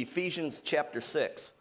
Ephesians chapter 6.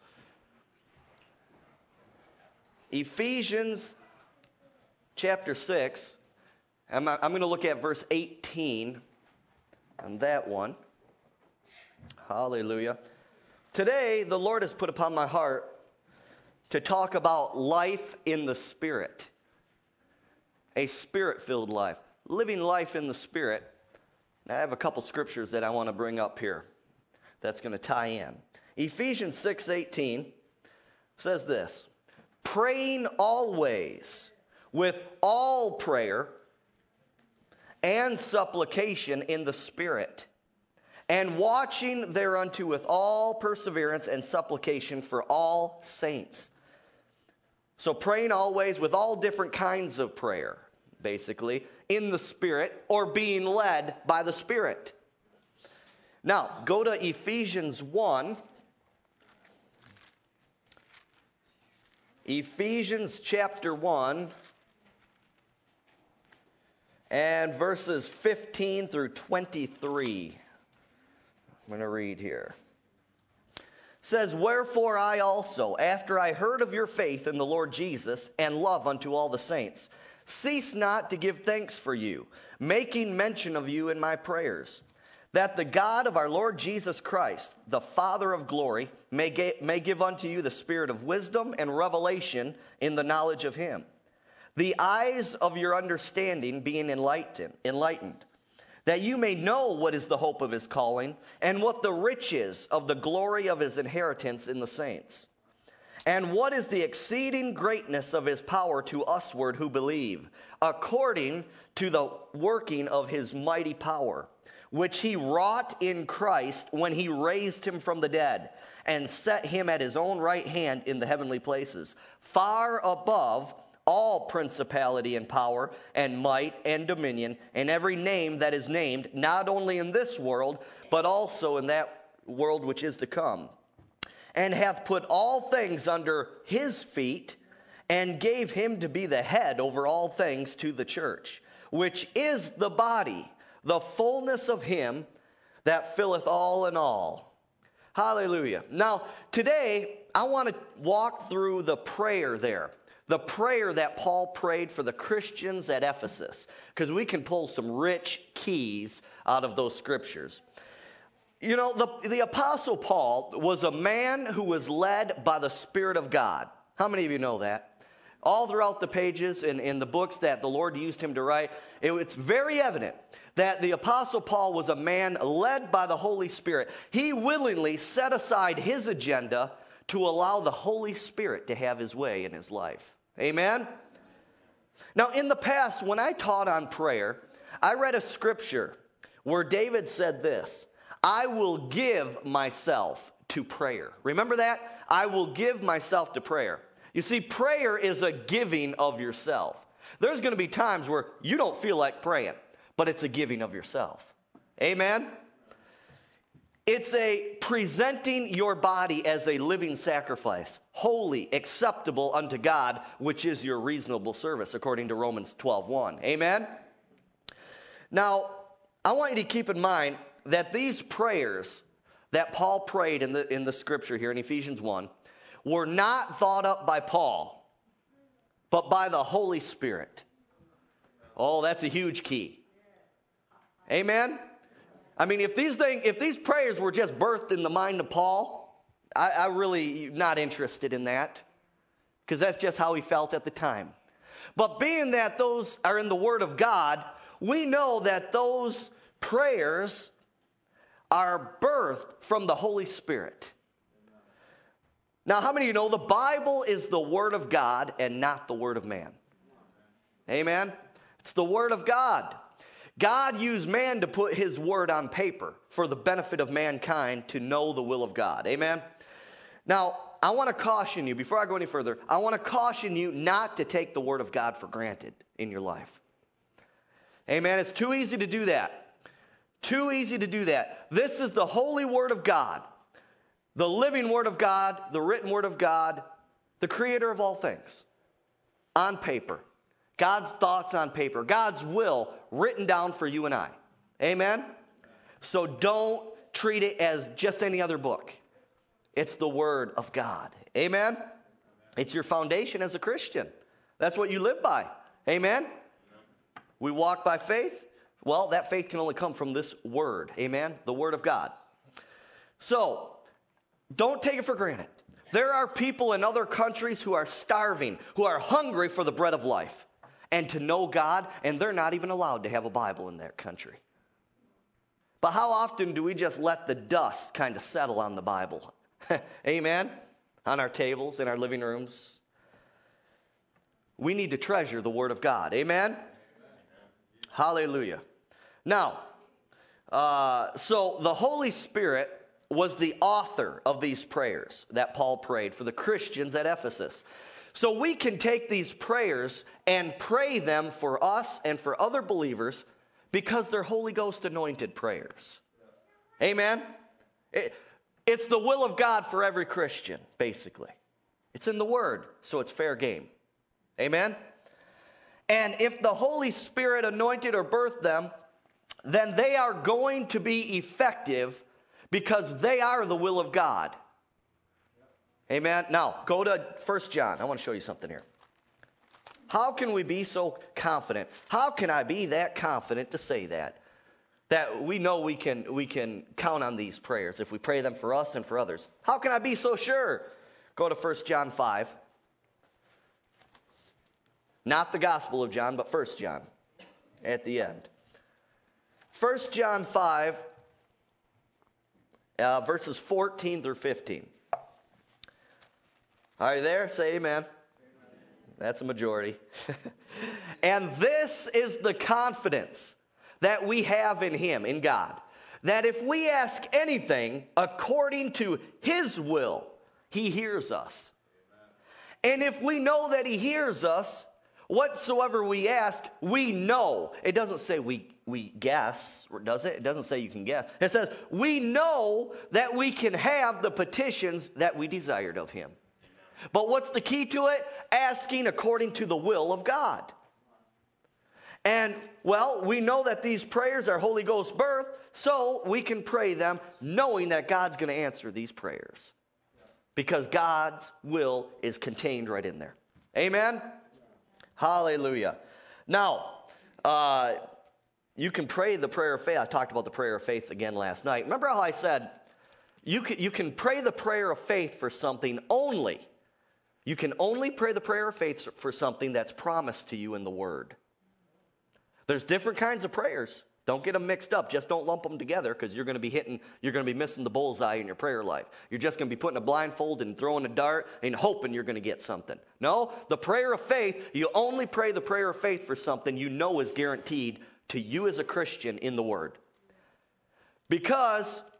Ephesians chapter 6. I'm going to look at verse 18 on that one. Hallelujah. Today, the Lord has put upon my heart to talk about life in the Spirit. A Spirit-filled life. Living life in the Spirit. Now, I have a couple scriptures that I want to bring up here that's going to tie in. Ephesians 6:18 says this, praying always with all prayer and supplication in the Spirit, and watching thereunto with all perseverance and supplication for all saints. So praying always with all different kinds of prayer, basically, in the Spirit, or being led by the Spirit. Now, go to Ephesians 1. Ephesians chapter 1 and verses 15 through 23. I'm going to read here. It says, wherefore I also, after I heard of your faith in the Lord Jesus and love unto all the saints, cease not to give thanks for you, making mention of you in my prayers, that the God of our Lord Jesus Christ, the Father of glory, may give unto you the spirit of wisdom and revelation in the knowledge of him, the eyes of your understanding being enlightened, that you may know what is the hope of his calling, and what the riches of the glory of his inheritance in the saints, and what is the exceeding greatness of his power to usward who believe, according to the working of his mighty power, which he wrought in Christ when he raised him from the dead, and set him at his own right hand in the heavenly places, far above all principality and power and might and dominion, and every name that is named, not only in this world, but also in that world which is to come, and hath put all things under his feet, and gave him to be the head over all things to the church, which is the body, the fullness of him that filleth all in all. Hallelujah. Now, today, I want to walk through the prayer there. The prayer that Paul prayed for the Christians at Ephesus. Because we can pull some rich keys out of those scriptures. You know, the Apostle Paul was a man who was led by the Spirit of God. How many of you know that? All throughout the pages in the books that the Lord used him to write, it's very evident that the Apostle Paul was a man led by the Holy Spirit. He willingly set aside his agenda to allow the Holy Spirit to have his way in his life. Amen? Now, in the past, when I taught on prayer, I read a scripture where David said this, I will give myself to prayer. Remember that? I will give myself to prayer. You see, prayer is a giving of yourself. There's going to be times where you don't feel like praying, but it's a giving of yourself. Amen? It's a presenting your body as a living sacrifice, holy, acceptable unto God, which is your reasonable service, according to Romans 12:1. Amen? Now, I want you to keep in mind that these prayers that Paul prayed in the scripture here in Ephesians 1 were not thought up by Paul, but by the Holy Spirit. Oh, that's a huge key. Amen? I mean, if these prayers were just birthed in the mind of Paul, I really not interested in that, because that's just how he felt at the time. But being that those are in the Word of God, we know that those prayers are birthed from the Holy Spirit. Now, how many of you know the Bible is the Word of God and not the Word of man? Amen? It's the Word of God. God used man to put his word on paper for the benefit of mankind to know the will of God. Amen? Now, I want to caution you, before I go any further, I want to caution you not to take the Word of God for granted in your life. Amen? It's too easy to do that. Too easy to do that. This is the holy Word of God, the living Word of God, the written Word of God, the creator of all things, on paper. God's thoughts on paper, God's will written down for you and I. Amen? So don't treat it as just any other book. It's the Word of God. Amen? It's your foundation as a Christian. That's what you live by. Amen? We walk by faith. Well, that faith can only come from this Word. Amen? The Word of God. So, don't take it for granted. There are people in other countries who are starving, who are hungry for the bread of life and to know God, and they're not even allowed to have a Bible in their country. But how often do we just let the dust kind of settle on the Bible? Amen? On our tables, in our living rooms. We need to treasure the Word of God. Amen? Hallelujah. Now, so the Holy Spirit was the author of these prayers that Paul prayed for the Christians at Ephesus. So we can take these prayers and pray them for us and for other believers because they're Holy Ghost anointed prayers. Amen? It's the will of God for every Christian, basically. It's in the Word, so it's fair game. Amen? And if the Holy Spirit anointed or birthed them, then they are going to be effective because they are the will of God. Amen? Now, go to 1 John. I want to show you something here. How can we be so confident? How can I be that confident to say that? That we know we can count on these prayers if we pray them for us and for others. How can I be so sure? Go to 1 John 5. Not the Gospel of John, but 1 John at the end. 1 John 5, verses 14 through 15. Are you there? Say amen. That's a majority. And this is the confidence that we have in Him, in God, that if we ask anything according to His will, He hears us. And if we know that He hears us, whatsoever we ask, we know. It doesn't say we guess, does it? It doesn't say you can guess. It says we know that we can have the petitions that we desired of Him. But what's the key to it? Asking according to the will of God. And, well, we know that these prayers are Holy Ghost birth, so we can pray them knowing that God's going to answer these prayers. Because God's will is contained right in there. Amen? Hallelujah. Now, you can pray the prayer of faith. I talked about the prayer of faith again last night. Remember how I said you can pray the prayer of faith for something only. You can only pray the prayer of faith for something that's promised to you in the Word. There's different kinds of prayers. Don't get them mixed up. Just don't lump them together because you're going to be missing the bullseye in your prayer life. You're just going to be putting a blindfold and throwing a dart and hoping you're going to get something. No, the prayer of faith, you only pray the prayer of faith for something you know is guaranteed to you as a Christian in the Word. Because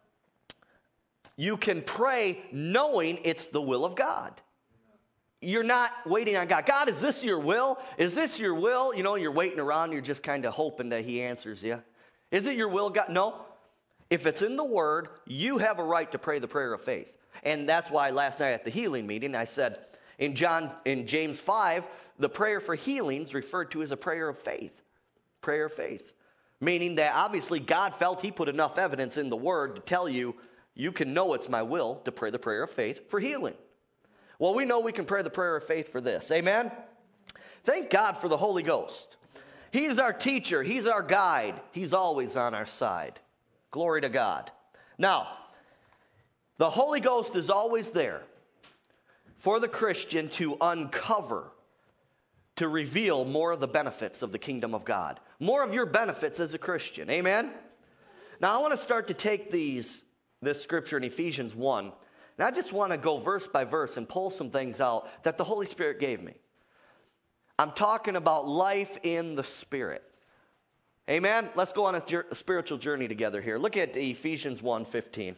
you can pray knowing it's the will of God. You're not waiting on God. God, is this your will? Is this your will? You know, you're waiting around. You're just kind of hoping that He answers you. Is it your will, God? No. If it's in the Word, you have a right to pray the prayer of faith. And that's why last night at the healing meeting, I said in James 5, the prayer for healing is referred to as a prayer of faith. Prayer of faith. Meaning that obviously God felt He put enough evidence in the Word to tell you, you can know it's my will to pray the prayer of faith for healing. Well, we know we can pray the prayer of faith for this. Amen? Thank God for the Holy Ghost. He's our teacher. He's our guide. He's always on our side. Glory to God. Now, the Holy Ghost is always there for the Christian to uncover, to reveal more of the benefits of the kingdom of God. More of your benefits as a Christian. Amen? Now, I want to start to take this scripture in Ephesians 1. And I just want to go verse by verse and pull some things out that the Holy Spirit gave me. I'm talking about life in the Spirit. Amen? Let's go on a spiritual journey together here. Look at Ephesians 1:15.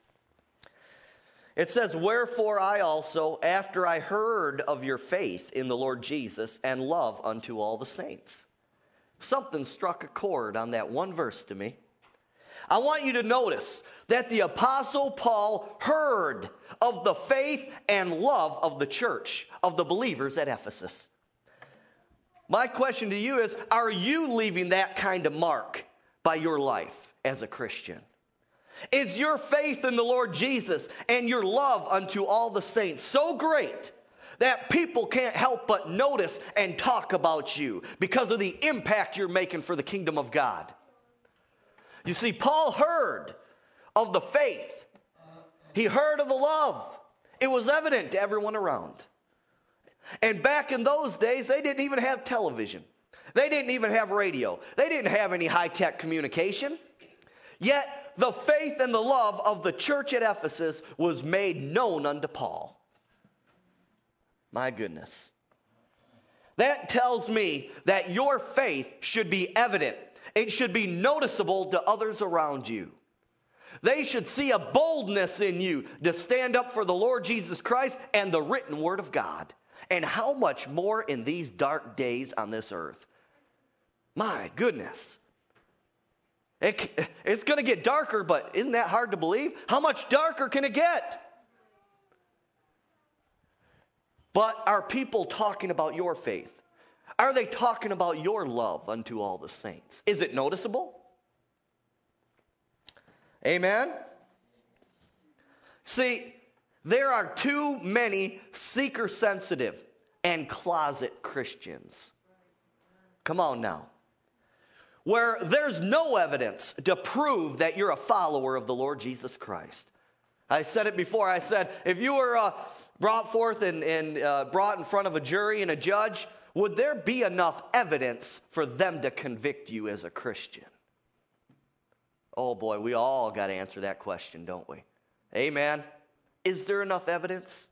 It says, "Wherefore I also, after I heard of your faith in the Lord Jesus and love unto all the saints." Something struck a chord on that one verse to me. I want you to notice that the Apostle Paul heard of the faith and love of the church, of the believers at Ephesus. My question to you is, are you leaving that kind of mark by your life as a Christian? Is your faith in the Lord Jesus and your love unto all the saints so great that people can't help but notice and talk about you because of the impact you're making for the kingdom of God? You see, Paul heard of the faith. He heard of the love. It was evident to everyone around. And back in those days, they didn't even have television. They didn't even have radio. They didn't have any high-tech communication. Yet the faith and the love of the church at Ephesus was made known unto Paul. My goodness. That tells me that your faith should be evident. It should be noticeable to others around you. They should see a boldness in you to stand up for the Lord Jesus Christ and the written word of God. And how much more in these dark days on this earth. My goodness. It's going to get darker, but isn't that hard to believe? How much darker can it get? But are people talking about your faith? Are they talking about your love unto all the saints? Is it noticeable? Amen? See, there are too many seeker-sensitive and closet Christians. Come on now. Where there's no evidence to prove that you're a follower of the Lord Jesus Christ. I said it before. I said, if you were brought forth and brought in front of a jury and a judge, would there be enough evidence for them to convict you as a Christian? Oh boy, we all got to answer that question, don't we? Amen. Is there enough evidence?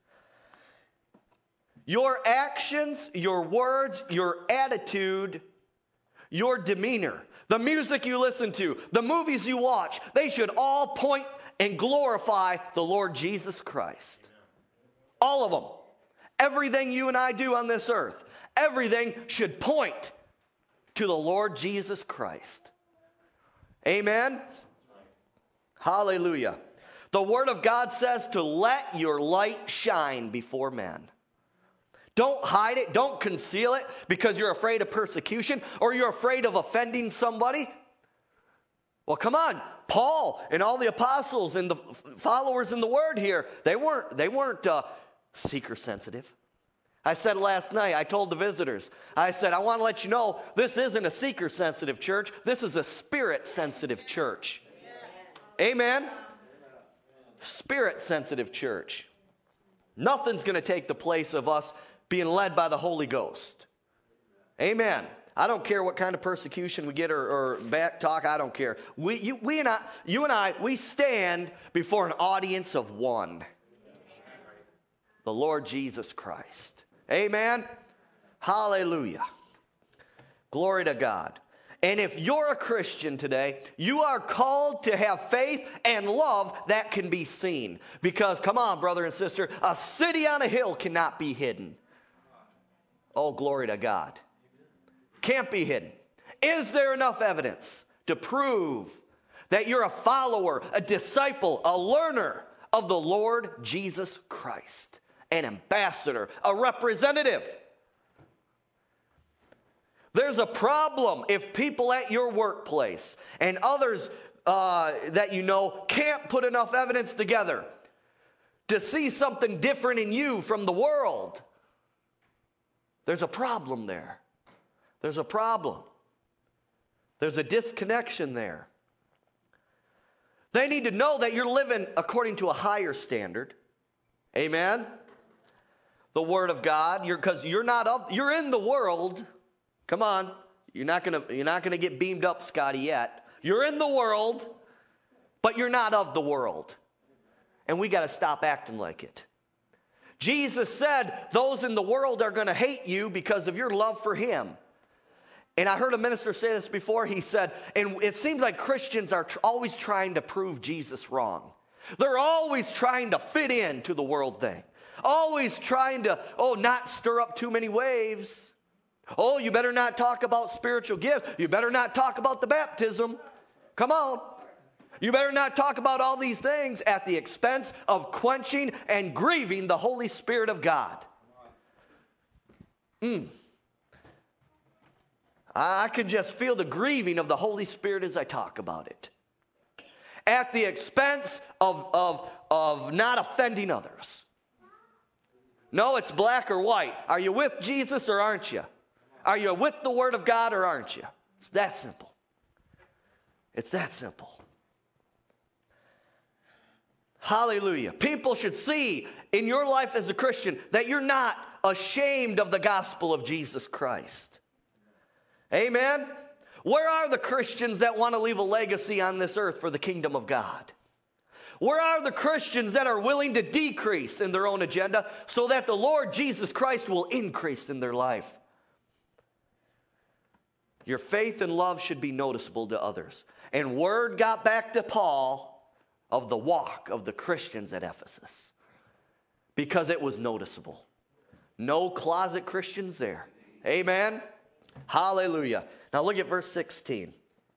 Your actions, your words, your attitude, your demeanor, the music you listen to, the movies you watch, they should all point and glorify the Lord Jesus Christ. All of them. Everything you and I do on this earth, everything should point to the Lord Jesus Christ. Amen? Hallelujah. The Word of God says to let your light shine before men. Don't hide it. Don't conceal it because you're afraid of persecution or you're afraid of offending somebody. Well, come on. Paul and all the apostles and the followers in the Word here, they weren't seeker sensitive. I said last night, I told the visitors, I said, I want to let you know this isn't a seeker sensitive church. This is a spirit sensitive church. Amen. Spirit sensitive church. Nothing's going to take the place of us being led by the Holy Ghost. Amen. I don't care what kind of persecution we get or back talk. I don't care. You and I, we stand before an audience of one. The Lord Jesus Christ. Amen. Hallelujah. Glory to God. And if you're a Christian today, you are called to have faith and love that can be seen. Because, come on, brother and sister, a city on a hill cannot be hidden. Oh, glory to God. Can't be hidden. Is there enough evidence to prove that you're a follower, a disciple, a learner of the Lord Jesus Christ? An ambassador, a representative. There's a problem if people at your workplace and others that you know can't put enough evidence together to see something different in you from the world. There's a problem there. There's a problem. There's a disconnection there. They need to know that you're living according to a higher standard. Amen. The Word of God, because you're in the world. Come on, you're not gonna get beamed up, Scotty, yet. You're in the world, but you're not of the world, and we got to stop acting like it. Jesus said, "Those in the world are going to hate you because of your love for Him." And I heard a minister say this before. He said, and it seems like Christians are always trying to prove Jesus wrong. They're always trying to fit in to the world thing. Always trying to, not stir up too many waves. Oh, you better not talk about spiritual gifts. You better not talk about the baptism. Come on. You better not talk about all these things at the expense of quenching and grieving the Holy Spirit of God. I can just feel the grieving of the Holy Spirit as I talk about it. at the expense of not offending others. No, it's black or white. Are you with Jesus or aren't you? Are you with the Word of God or aren't you? It's that simple. It's that simple. Hallelujah. People should see in your life as a Christian that you're not ashamed of the gospel of Jesus Christ. Amen? Where are the Christians that want to leave a legacy on this earth for the kingdom of God? Where are the Christians that are willing to decrease in their own agenda so that the Lord Jesus Christ will increase in their life? Your faith and love should be noticeable to others. And word got back to Paul of the walk of the Christians at Ephesus because it was noticeable. No closet Christians there. Amen? Hallelujah. Now look at verse 16.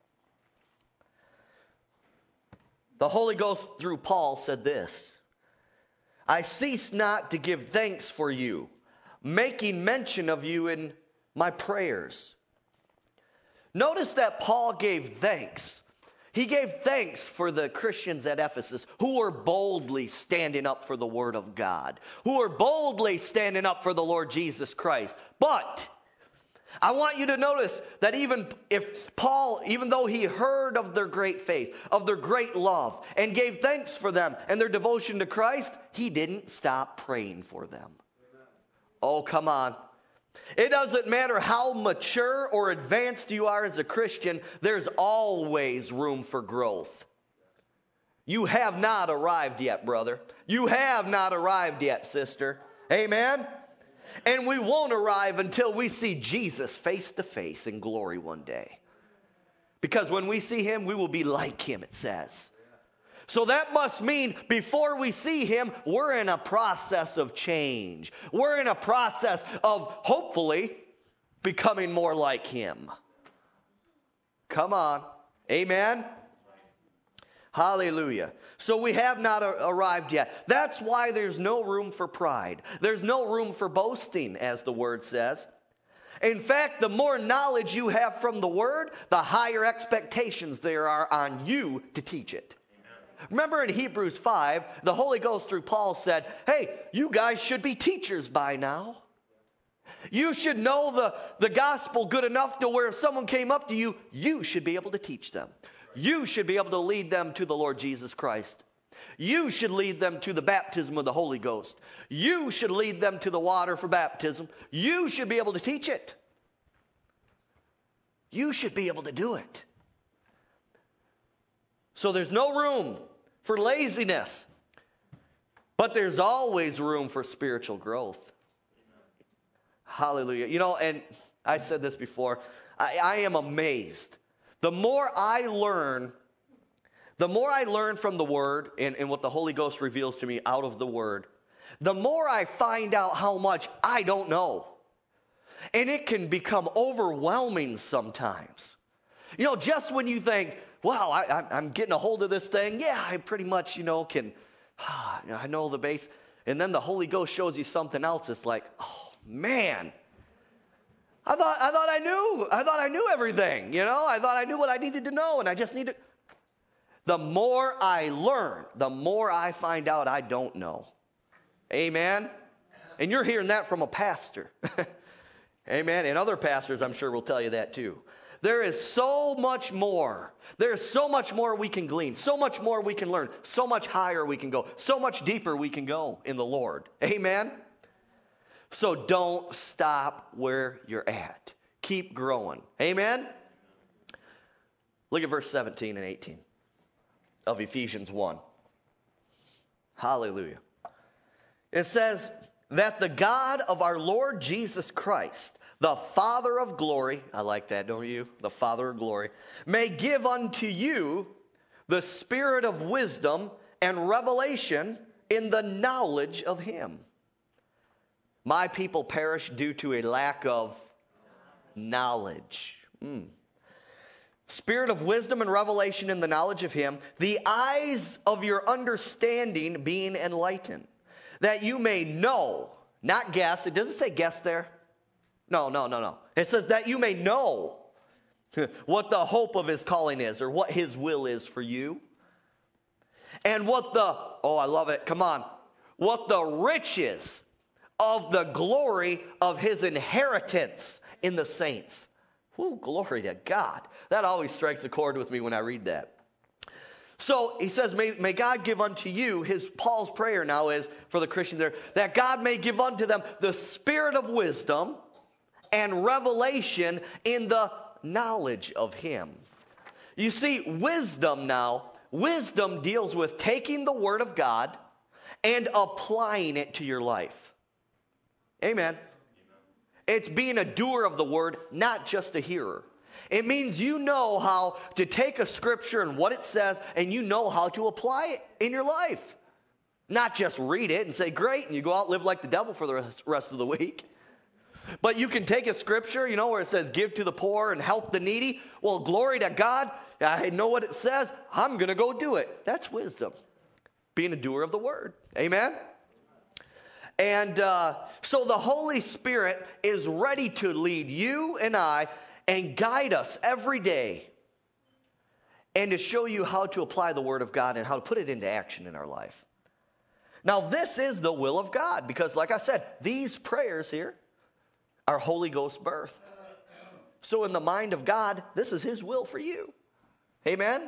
The Holy Ghost through Paul said this, I cease not to give thanks for you, making mention of you in my prayers. Notice that Paul gave thanks. He gave thanks for the Christians at Ephesus who were boldly standing up for the Word of God, who were boldly standing up for the Lord Jesus Christ. But I want you to notice that even if Paul, even though he heard of their great faith, of their great love, and gave thanks for them and their devotion to Christ, he didn't stop praying for them. Oh, come on. It doesn't matter how mature or advanced you are as a Christian, there's always room for growth. You have not arrived yet, brother. You have not arrived yet, sister. Amen? And we won't arrive until we see Jesus face to face in glory one day. Because when we see him, we will be like him, it says. So that must mean before we see him, we're in a process of change. We're in a process of hopefully becoming more like him. Come on. Amen? Hallelujah. So we have not arrived yet. That's why there's no room for pride. There's no room for boasting, as the word says. In fact, the more knowledge you have from the word, the higher expectations there are on you to teach it. Remember in Hebrews 5, the Holy Ghost through Paul said, hey, you guys should be teachers by now. You should know the gospel good enough to where if someone came up to you, you should be able to teach them. You should be able to lead them to the Lord Jesus Christ. You should lead them to the baptism of the Holy Ghost. You should lead them to the water for baptism. You should be able to teach it. You should be able to do it. So there's no room for laziness, but there's always room for spiritual growth. Hallelujah. You know, and I said this before, I am amazed. The more I learn from the Word and what the Holy Ghost reveals to me out of the Word, the more I find out how much I don't know. And it can become overwhelming sometimes. You know, just when you think, wow, I'm getting a hold of this thing. Yeah, I pretty much, I know the base. And then the Holy Ghost shows you something else. It's like, oh, man. I thought I knew everything, I thought I knew what I needed to know, and I just need to. The more I learn, the more I find out I don't know. Amen? And you're hearing that from a pastor. Amen? And other pastors, I'm sure, will tell you that too. There is so much more. There's so much more we can glean, so much more we can learn, so much higher we can go, so much deeper we can go in the Lord. Amen? So don't stop where you're at. Keep growing. Amen? Look at verse 17 and 18 of Ephesians 1. Hallelujah. It says that the God of our Lord Jesus Christ, the Father of glory, I like that, don't you? The Father of glory, may give unto you the spirit of wisdom and revelation in the knowledge of him. My people perish due to a lack of knowledge. Spirit of wisdom and revelation in the knowledge of him, the eyes of your understanding being enlightened, that you may know, not guess. It doesn't say guess there. No. It says that you may know what the hope of his calling is, or what his will is for you. And I love it, come on, what the riches of the glory of his inheritance in the saints. Woo, glory to God. That always strikes a chord with me when I read that. So he says, may God give unto you, Paul's prayer now is for the Christians there, that God may give unto them the spirit of wisdom and revelation in the knowledge of him. You see, wisdom deals with taking the word of God and applying it to your life. Amen. It's being a doer of the word, not just a hearer. It means you know how to take a scripture and what it says, and you know how to apply it in your life. Not just read it and say, great, and you go out and live like the devil for the rest of the week. But you can take a scripture, where it says, give to the poor and help the needy. Well, glory to God. I know what it says. I'm going to go do it. That's wisdom. Being a doer of the word. Amen? And so the Holy Spirit is ready to lead you and I and guide us every day and to show you how to apply the Word of God and how to put it into action in our life. Now, this is the will of God because, like I said, these prayers here are Holy Ghost birthed. So in the mind of God, this is His will for you. Amen?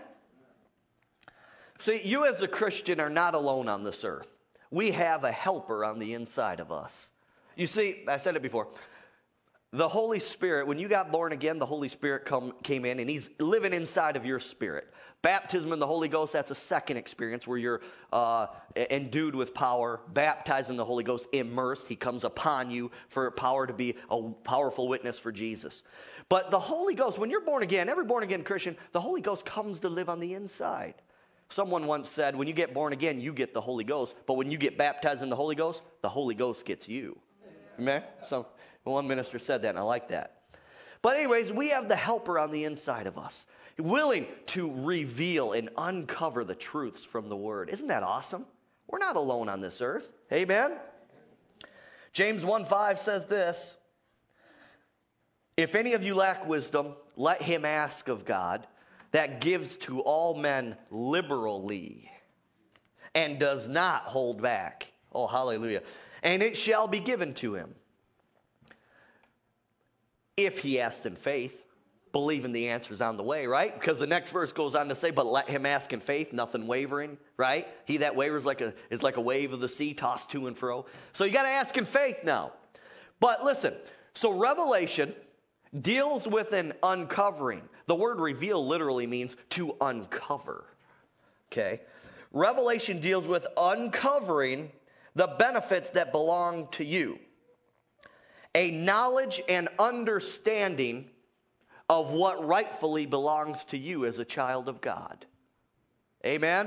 See, you as a Christian are not alone on this earth. We have a helper on the inside of us. You see, I said it before. The Holy Spirit, when you got born again, the Holy Spirit came in and He's living inside of your spirit. Baptism in the Holy Ghost, that's a second experience where you're endued with power, baptized in the Holy Ghost, immersed. He comes upon you for power to be a powerful witness for Jesus. But the Holy Ghost, when you're born again, every born again Christian, the Holy Ghost comes to live on the inside. Someone once said, when you get born again, you get the Holy Ghost. But when you get baptized in the Holy Ghost gets you. Amen? So one minister said that, and I like that. But anyways, we have the helper on the inside of us, willing to reveal and uncover the truths from the Word. Isn't that awesome? We're not alone on this earth. Amen? James 1:5 says this, if any of you lack wisdom, let him ask of God, that gives to all men liberally and does not hold back. Oh, hallelujah. And it shall be given to him. If he asks in faith, believing the answer's on the way, right? Because the next verse goes on to say, but let him ask in faith, nothing wavering, right? He that wavers is like a wave of the sea, tossed to and fro. So you got to ask in faith now. But listen, so Revelation deals with an uncovering. The word reveal literally means to uncover. Okay? Revelation deals with uncovering the benefits that belong to you. A knowledge and understanding of what rightfully belongs to you as a child of God. Amen?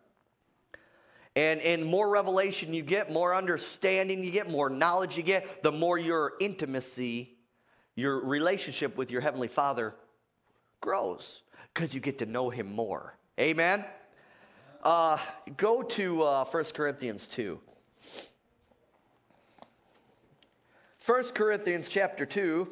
And more revelation you get, more understanding you get, more knowledge you get, the more your intimacy, your relationship with your Heavenly Father grows because you get to know Him more. Amen? Go to 1 Corinthians 2. 1 Corinthians chapter 2.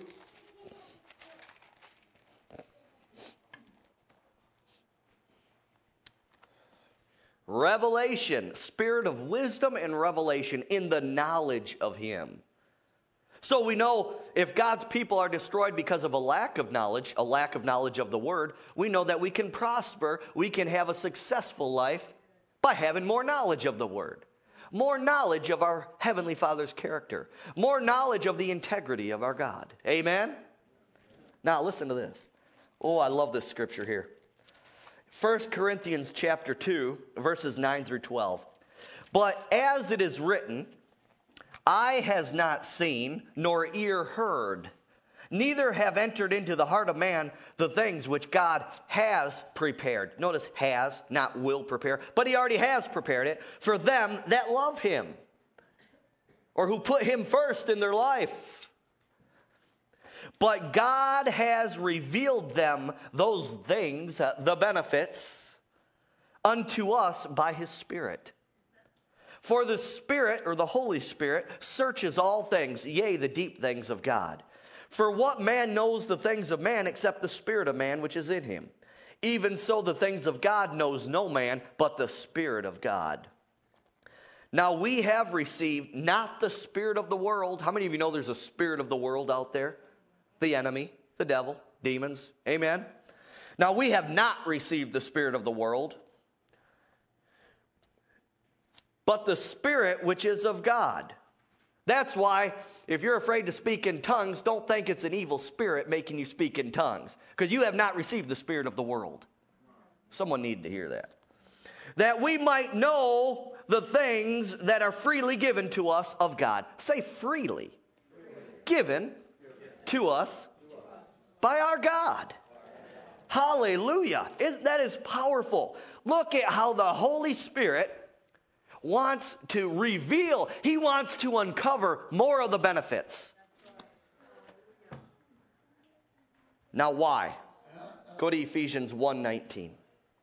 Revelation, spirit of wisdom and revelation in the knowledge of Him. So we know if God's people are destroyed because of a lack of knowledge of the Word, we know that we can prosper, we can have a successful life by having more knowledge of the Word. More knowledge of our Heavenly Father's character. More knowledge of the integrity of our God. Amen? Now listen to this. Oh, I love this scripture here. 1 Corinthians chapter 2, verses 9 through 12. But as it is written, eye has not seen, nor ear heard, neither have entered into the heart of man the things which God has prepared. Notice has, not will prepare, but He already has prepared it for them that love Him, or who put Him first in their life. But God has revealed them, those things, the benefits, unto us by His Spirit. For the Spirit, or the Holy Spirit, searches all things, yea, the deep things of God. For what man knows the things of man except the spirit of man which is in him? Even so, the things of God knows no man but the Spirit of God. Now we have received not the spirit of the world. How many of you know there's a spirit of the world out there? The enemy, the devil, demons. Amen. Now we have not received the spirit of the world, but the Spirit which is of God. That's why if you're afraid to speak in tongues, don't think it's an evil spirit making you speak in tongues, because you have not received the spirit of the world. Someone needed to hear that. That we might know the things that are freely given to us of God. Say freely. Given to us by our God. Hallelujah. That is powerful. Look at how the Holy Spirit wants to reveal. He wants to uncover more of the benefits. Now why? Go to Ephesians 1:19.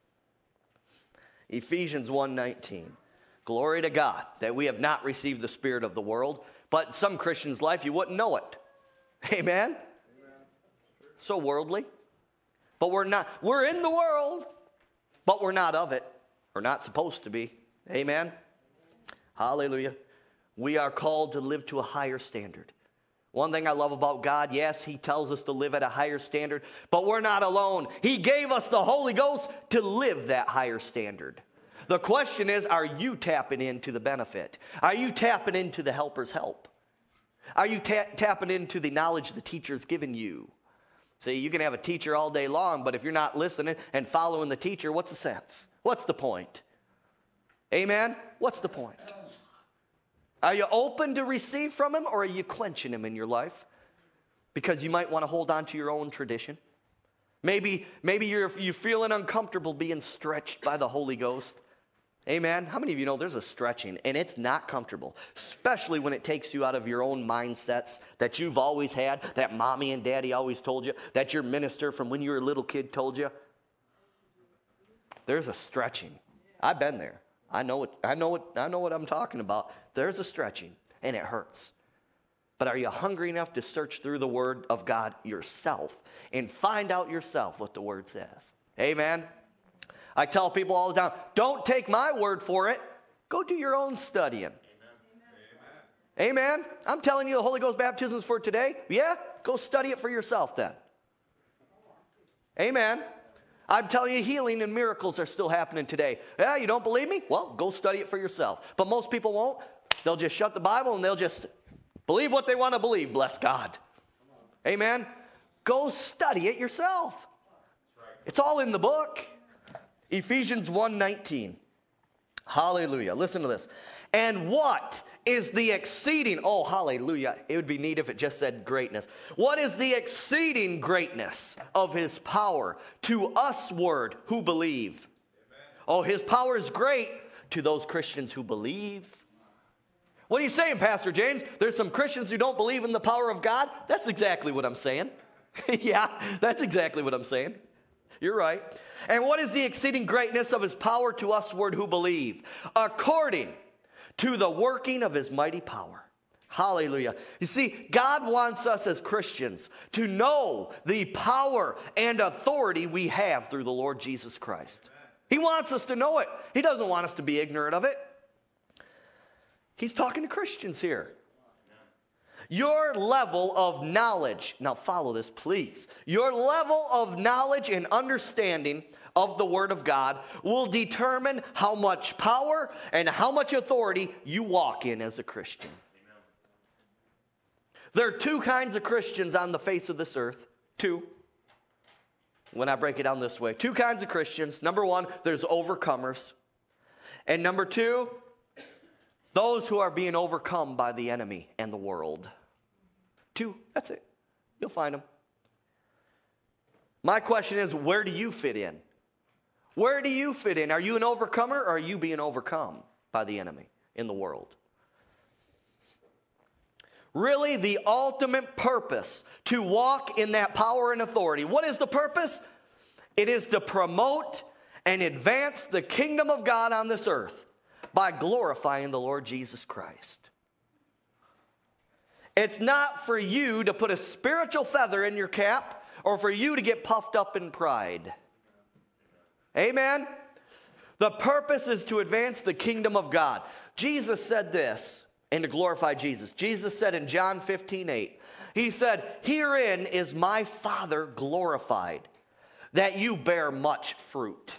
Ephesians 1:19. Glory to God that we have not received the spirit of the world, but in some Christians' life you wouldn't know it. Amen? Amen. So worldly. But we're not. We're in the world, but we're not of it. We're not supposed to be. Amen? Hallelujah. We are called to live to a higher standard. One thing I love about God, yes, He tells us to live at a higher standard, but we're not alone. He gave us the Holy Ghost to live that higher standard. The question is, are you tapping into the benefit? Are you tapping into the helper's help? Are you tapping into the knowledge the teacher's given you? See, you can have a teacher all day long, but if you're not listening and following the teacher, what's the sense? What's the point? Amen? What's the point? Are you open to receive from him, or are you quenching him in your life? Because you might want to hold on to your own tradition. Maybe you're feeling uncomfortable being stretched by the Holy Ghost. Amen? How many of you know there's a stretching, and it's not comfortable, especially when it takes you out of your own mindsets that you've always had, that mommy and daddy always told you, that your minister from when you were a little kid told you? There's a stretching. I've been there. I know what I'm talking about. There's a stretching, and it hurts. But are you hungry enough to search through the Word of God yourself and find out yourself what the Word says? Amen? I tell people all the time, don't take my word for it. Go do your own studying. Amen? Amen? I'm telling you the Holy Ghost baptism is for today. Yeah? Go study it for yourself then. Amen? I'm telling you, healing and miracles are still happening today. Yeah, you don't believe me? Well, go study it for yourself. But most people won't. They'll just shut the Bible and they'll just believe what they want to believe, bless God. Amen? Go study it yourself. It's all in the book. Ephesians 1:19. Hallelujah. Listen to this. And what is the exceeding, oh, hallelujah. It would be neat if it just said greatness. What is the exceeding greatness of his power to usward who believe? Amen. Oh, his power is great to those Christians who believe. What are you saying, Pastor James? There's some Christians who don't believe in the power of God? That's exactly what I'm saying. Yeah, that's exactly what I'm saying. You're right. And what is the exceeding greatness of his power to usward who believe? According to the working of his mighty power. Hallelujah. You see, God wants us as Christians to know the power and authority we have through the Lord Jesus Christ. He wants us to know it. He doesn't want us to be ignorant of it. He's talking to Christians here. Your level of knowledge, now follow this please. Your level of knowledge and understanding of the Word of God will determine how much power and how much authority you walk in as a Christian. Amen. There are two kinds of Christians on the face of this earth. Two. When I break it down this way. Two kinds of Christians. Number one, there's overcomers. And number two, those who are being overcome by the enemy and the world. Two, that's it. You'll find them. My question is, where do you fit in? Where do you fit in? Are you an overcomer, or are you being overcome by the enemy in the world? Really, the ultimate purpose to walk in that power and authority. What is the purpose? It is to promote and advance the kingdom of God on this earth by glorifying the Lord Jesus Christ. It's not for you to put a spiritual feather in your cap or for you to get puffed up in pride. Amen? The purpose is to advance the kingdom of God. Jesus said this, and to glorify Jesus. Jesus said in John 15:8, he said, "Herein is my Father glorified, that you bear much fruit."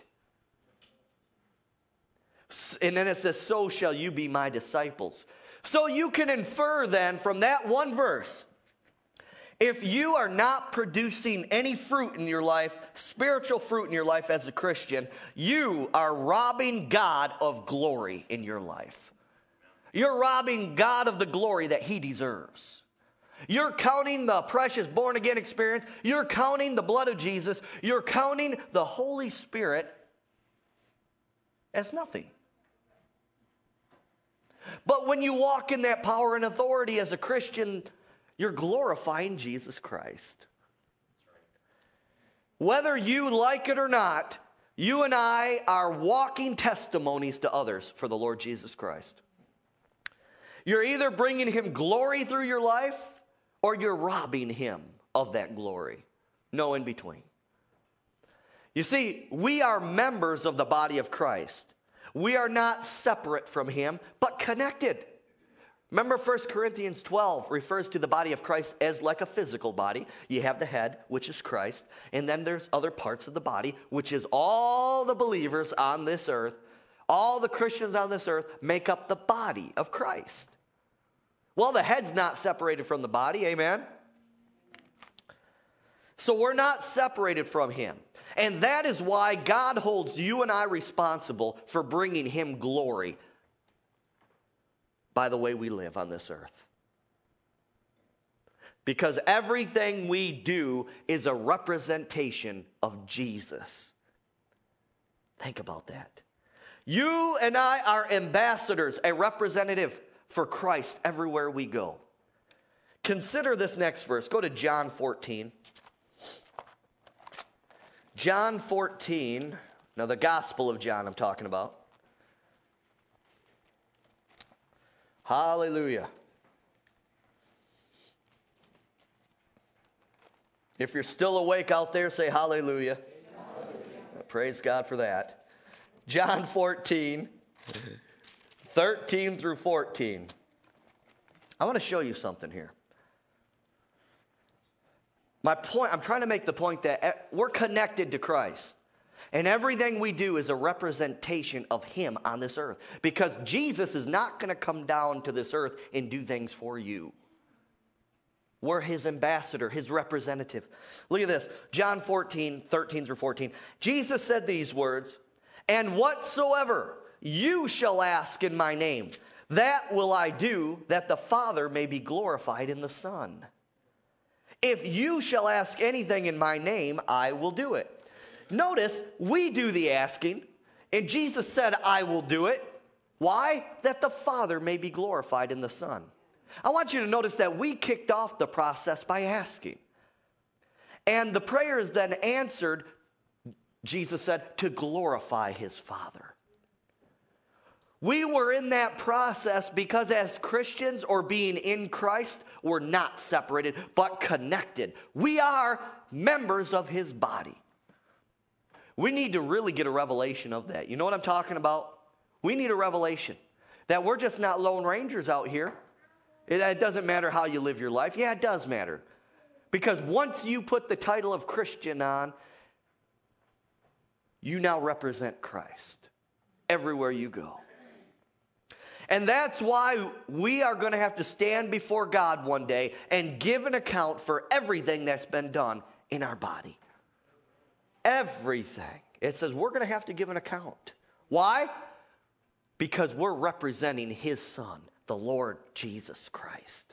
And then it says, "So shall you be my disciples." So you can infer then from that one verse, if you are not producing any fruit in your life, spiritual fruit in your life as a Christian, you are robbing God of glory in your life. You're robbing God of the glory that he deserves. You're counting the precious born-again experience. You're counting the blood of Jesus. You're counting the Holy Spirit as nothing. But when you walk in that power and authority as a Christian, you're glorifying Jesus Christ. Whether you like it or not, you and I are walking testimonies to others for the Lord Jesus Christ. You're either bringing him glory through your life or you're robbing him of that glory. No in between. You see, we are members of the body of Christ. We are not separate from him, but connected. Remember 1 Corinthians 12 refers to the body of Christ as like a physical body. You have the head, which is Christ, and then there's other parts of the body, which is all the believers on this earth, all the Christians on this earth make up the body of Christ. Well, the head's not separated from the body, amen? So we're not separated from him. And that is why God holds you and I responsible for bringing him glory by the way we live on this earth. Because everything we do is a representation of Jesus. Think about that. You and I are ambassadors, a representative for Christ everywhere we go. Consider this next verse. Go to John 14. John 14. Now the Gospel of John I'm talking about. Hallelujah. If you're still awake out there, say hallelujah. Hallelujah. Praise God for that. John 14, 13 through 14. I want to show you something here. My point, I'm trying to make the point that we're connected to Christ. And everything we do is a representation of him on this earth. Because Jesus is not going to come down to this earth and do things for you. We're his ambassador, his representative. Look at this. John 14, 13 through 14. Jesus said these words, "And whatsoever you shall ask in my name, that will I do, that the Father may be glorified in the Son. If you shall ask anything in my name, I will do it." Notice, we do the asking, and Jesus said, "I will do it." Why? That the Father may be glorified in the Son. I want you to notice that we kicked off the process by asking. And the prayer is then answered, Jesus said, to glorify his Father. We were in that process because as Christians or being in Christ, we're not separated but connected. We are members of his body. We need to really get a revelation of that. You know what I'm talking about? We need a revelation that we're just not lone rangers out here. It doesn't matter how you live your life. Yeah, it does matter. Because once you put the title of Christian on, you now represent Christ everywhere you go. And that's why we are going to have to stand before God one day and give an account for everything that's been done in our body. Everything. It says we're going to have to give an account. Why? Because we're representing his Son, the Lord Jesus Christ.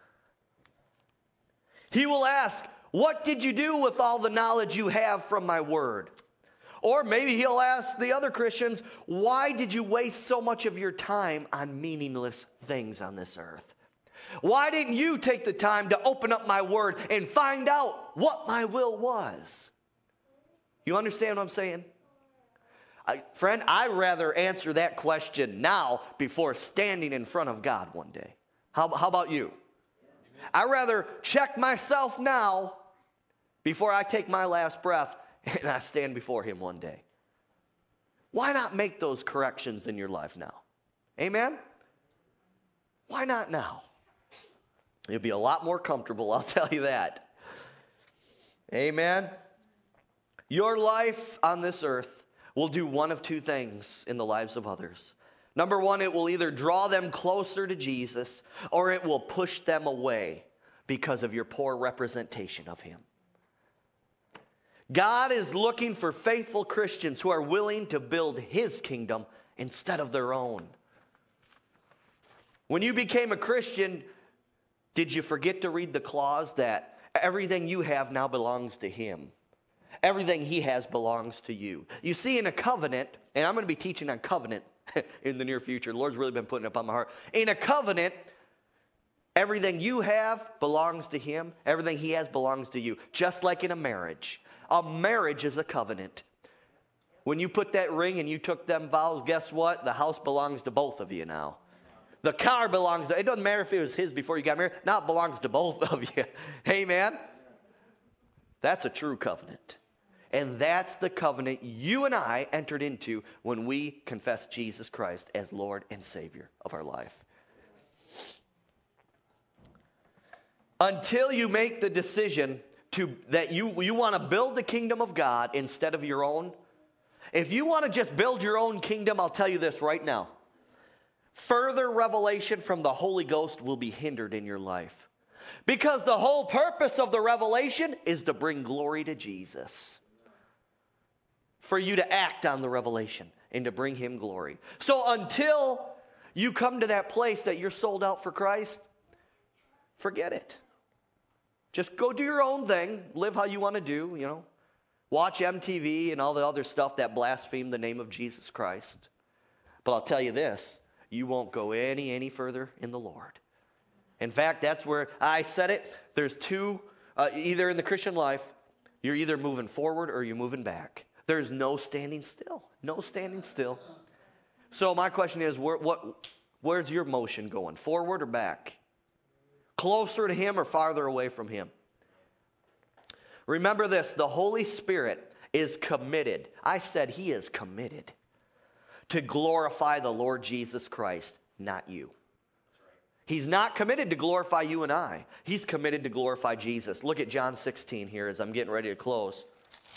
He will ask, "What did you do with all the knowledge you have from my word?" Or maybe he'll ask the other Christians, "Why did you waste so much of your time on meaningless things on this earth? Why didn't you take the time to open up my word and find out what my will was?" You understand what I'm saying? Friend, I'd rather answer that question now before standing in front of God one day. How about you? I'd rather check myself now before I take my last breath and I stand before him one day. Why not make those corrections in your life now? Amen? Why not now? You'll be a lot more comfortable, I'll tell you that. Amen? Your life on this earth will do one of two things in the lives of others. Number one, it will either draw them closer to Jesus, or it will push them away because of your poor representation of him. God is looking for faithful Christians who are willing to build his kingdom instead of their own. When you became a Christian, did you forget to read the clause that everything you have now belongs to him? Everything he has belongs to you. You see, in a covenant, and I'm going to be teaching on covenant in the near future. The Lord's really been putting it up on my heart. In a covenant, everything you have belongs to him. Everything he has belongs to you. Just like in a marriage. A marriage is a covenant. When you put that ring and you took them vows, guess what? The house belongs to both of you now. The car belongs to, it doesn't matter if it was his before you got married. Now it belongs to both of you. Amen? That's a true covenant. And that's the covenant you and I entered into when we confessed Jesus Christ as Lord and Savior of our life. Until you make the decision that you want to build the kingdom of God instead of your own. If you want to just build your own kingdom, I'll tell you this right now. Further revelation from the Holy Ghost will be hindered in your life. Because the whole purpose of the revelation is to bring glory to Jesus. For you to act on the revelation and to bring him glory. So until you come to that place that you're sold out for Christ, forget it. Just go do your own thing. Live how you want to do, you know. Watch MTV and all the other stuff that blaspheme the name of Jesus Christ. But I'll tell you this, you won't go any further in the Lord. In fact, that's where I said it. There's two, either in the Christian life, you're either moving forward or you're moving back. There's no standing still. No standing still. So my question is, where's your motion going? Forward or back? Closer to him or farther away from him? Remember this, the Holy Spirit is committed. I said he is committed to glorify the Lord Jesus Christ, not you. He's not committed to glorify you and I. He's committed to glorify Jesus. Look at John 16 here as I'm getting ready to close.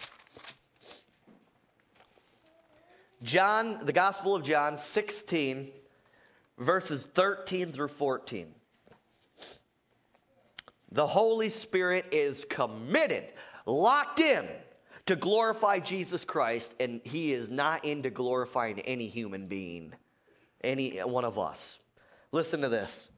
John, the Gospel of John 16, verses 13 through 14. The Holy Spirit is committed, locked in to glorify Jesus Christ, and he is not into glorifying any human being, any one of us. Listen to this.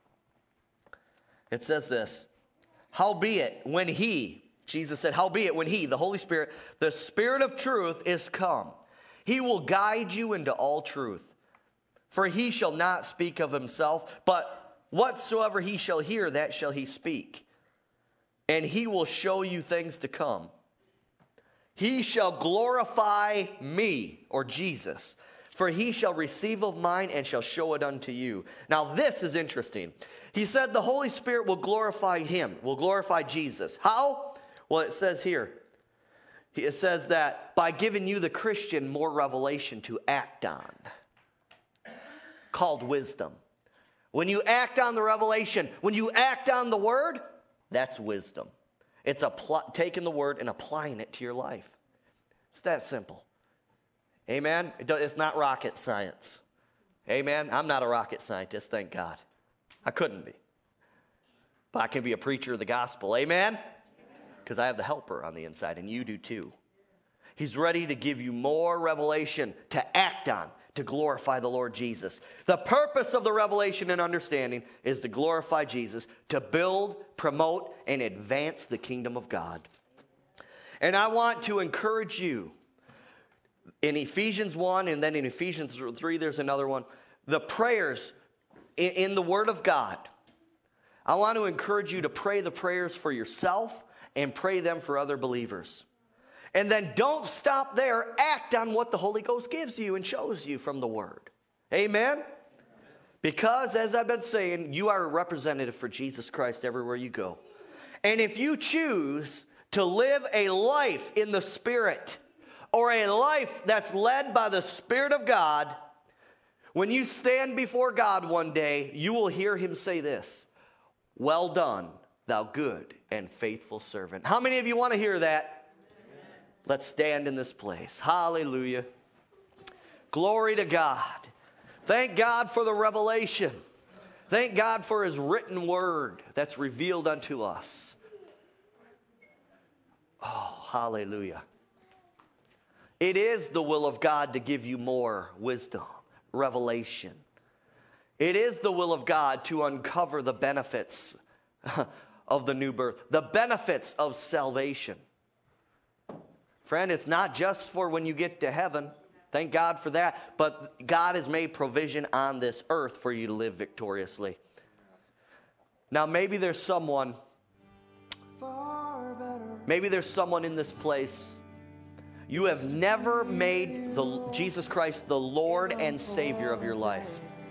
It says this, howbeit when he, Jesus said, howbeit when he, the Holy Spirit, the Spirit of truth is come, he will guide you into all truth. For he shall not speak of himself, but whatsoever he shall hear, that shall he speak. And he will show you things to come. He shall glorify me, or Jesus, for he shall receive of mine and shall show it unto you. Now this is interesting. He said the Holy Spirit will glorify him, will glorify Jesus. How? Well, it says here. It says that by giving you, the Christian, more revelation to act on. Called wisdom. When you act on the revelation, when you act on the word, that's wisdom. It's taking the word and applying it to your life. It's that simple. Amen? It's not rocket science. Amen? I'm not a rocket scientist, thank God. I couldn't be. But I can be a preacher of the gospel. Amen? Because I have the helper on the inside, and you do too. He's ready to give you more revelation to act on, to glorify the Lord Jesus. The purpose of the revelation and understanding is to glorify Jesus, to build, promote, and advance the kingdom of God. And I want to encourage you, in Ephesians 1 and then in Ephesians 3, there's another one, the prayers in the Word of God. I want to encourage you to pray the prayers for yourself and pray them for other believers. And then don't stop there. Act on what the Holy Ghost gives you and shows you from the Word. Amen? Because, as I've been saying, you are a representative for Jesus Christ everywhere you go. And if you choose to live a life in the Spirit or a life that's led by the Spirit of God, when you stand before God one day, you will hear him say this: "Well done, thou good and faithful servant." How many of you want to hear that? Amen. Let's stand in this place. Hallelujah. Glory to God. Thank God for the revelation. Thank God for his written word that's revealed unto us. Oh, hallelujah. It is the will of God to give you more wisdom, revelation. It is the will of God to uncover the benefits of the new birth, the benefits of salvation. Friend, it's not just for when you get to heaven. Thank God for that. But God has made provision on this earth for you to live victoriously. Now, maybe there's someone in this place. You have never made Jesus Christ the Lord and Savior of your life.